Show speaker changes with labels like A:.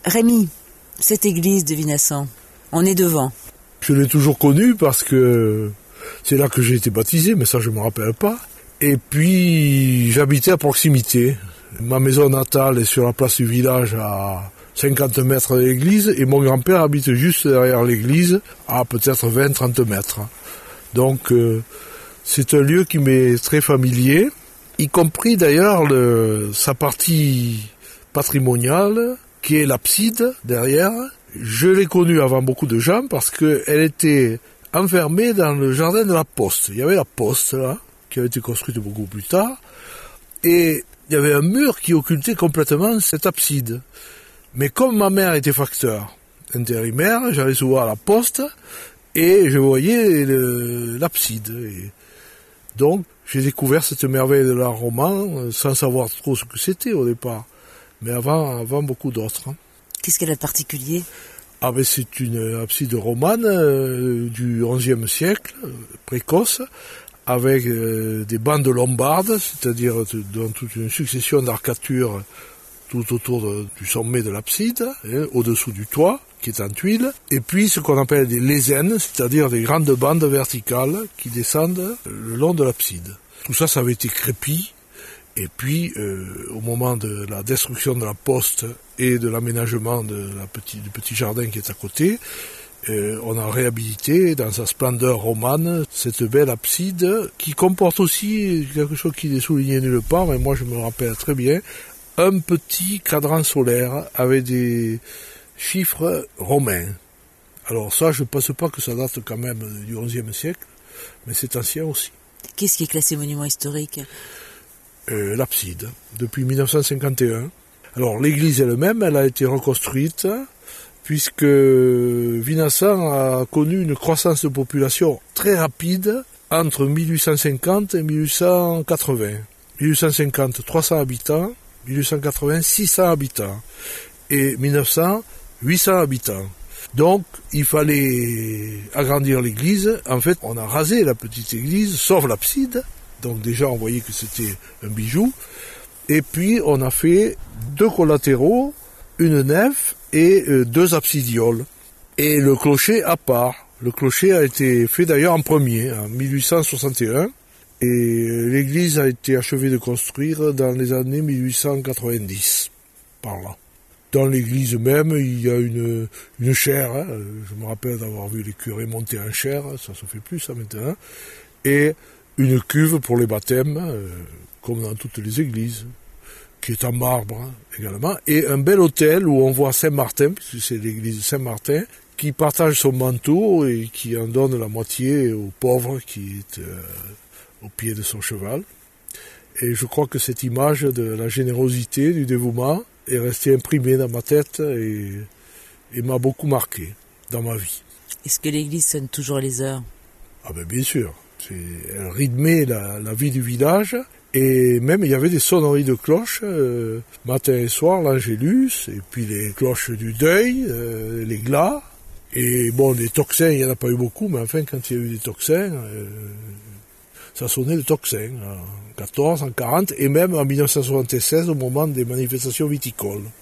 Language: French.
A: Rémi, cette église de Vinassan, on est devant.
B: Je l'ai toujours connue parce que c'est là que j'ai été baptisé, mais ça je ne me rappelle pas. Et puis j'habitais à proximité. Ma maison natale est sur la place du village à 50 mètres de l'église et mon grand-père habite juste derrière l'église à peut-être 20-30 mètres. Donc c'est un lieu qui m'est très familier, y compris d'ailleurs sa partie patrimoniale qui est l'abside derrière. Je l'ai connue avant beaucoup de gens parce qu'elle était enfermée dans le jardin de la Poste. Il y avait la Poste là, qui avait été construite beaucoup plus tard, et il y avait un mur qui occultait complètement cette abside. Mais comme ma mère était facteur intérimaire, j'allais souvent à la Poste et je voyais l'abside. Et donc j'ai découvert cette merveille de l'art roman sans savoir trop ce que c'était au départ, mais avant beaucoup d'autres.
A: Qu'est-ce qu'elle a de particulier ?
B: Ben c'est une abside romane du XIe siècle, précoce, avec des bandes lombardes, c'est-à-dire dans toute une succession d'arcatures tout autour du sommet de l'abside, au-dessous du toit, qui est en tuile, et puis ce qu'on appelle des lézènes, c'est-à-dire des grandes bandes verticales qui descendent le long de l'abside. Tout ça, ça avait été crépi, et puis au moment de la destruction de la Poste et de l'aménagement du petit jardin qui est à côté, on a réhabilité dans sa splendeur romane cette belle abside qui comporte aussi quelque chose qui n'est souligné nulle part, mais moi je me rappelle très bien, un petit cadran solaire avec des chiffres romains. Alors ça, je ne pense pas que ça date quand même du XIe siècle, mais c'est ancien aussi.
A: Qu'est-ce qui est classé monument historique ?
B: L'abside, depuis 1951. Alors l'église elle-même, elle a été reconstruite, puisque Vinassan a connu une croissance de population très rapide entre 1850 et 1880. 1850, 300 habitants, 1880, 600 habitants, et 1900, 800 habitants. Donc, il fallait agrandir l'église. En fait, on a rasé la petite église, sauf l'abside. Donc déjà, on voyait que c'était un bijou. Et puis, on a fait 2 collatéraux, une nef et 2 absidioles. Et le clocher à part. Le clocher a été fait d'ailleurs en premier, en 1861. Et l'église a été achevée de construire dans les années 1890, par là. Dans l'église même, il y a une chaire. Je me rappelle d'avoir vu les curés monter en chaire, ça se fait plus ça maintenant. Et une cuve pour les baptêmes, comme dans toutes les églises, qui est en marbre également. Et un bel autel où on voit Saint-Martin, puisque c'est l'église Saint-Martin, qui partage son manteau et qui en donne la moitié au pauvre qui est au pied de son cheval. Et je crois que cette image de la générosité, du dévouement, est restée imprimée dans ma tête et m'a beaucoup marqué dans ma vie.
A: Est-ce que l'église sonne toujours les heures ?
B: Ah ben bien sûr. Elle rythmait la vie du village. Et même il y avait des sonneries de cloches, matin et soir, l'Angélus, et puis les cloches du deuil, les glas. Et bon, les tocsins, il n'y en a pas eu beaucoup, mais enfin, quand il y a eu des tocsins, ça sonnait le tocsin, en 14, en 40, et même en 1976, au moment des manifestations viticoles.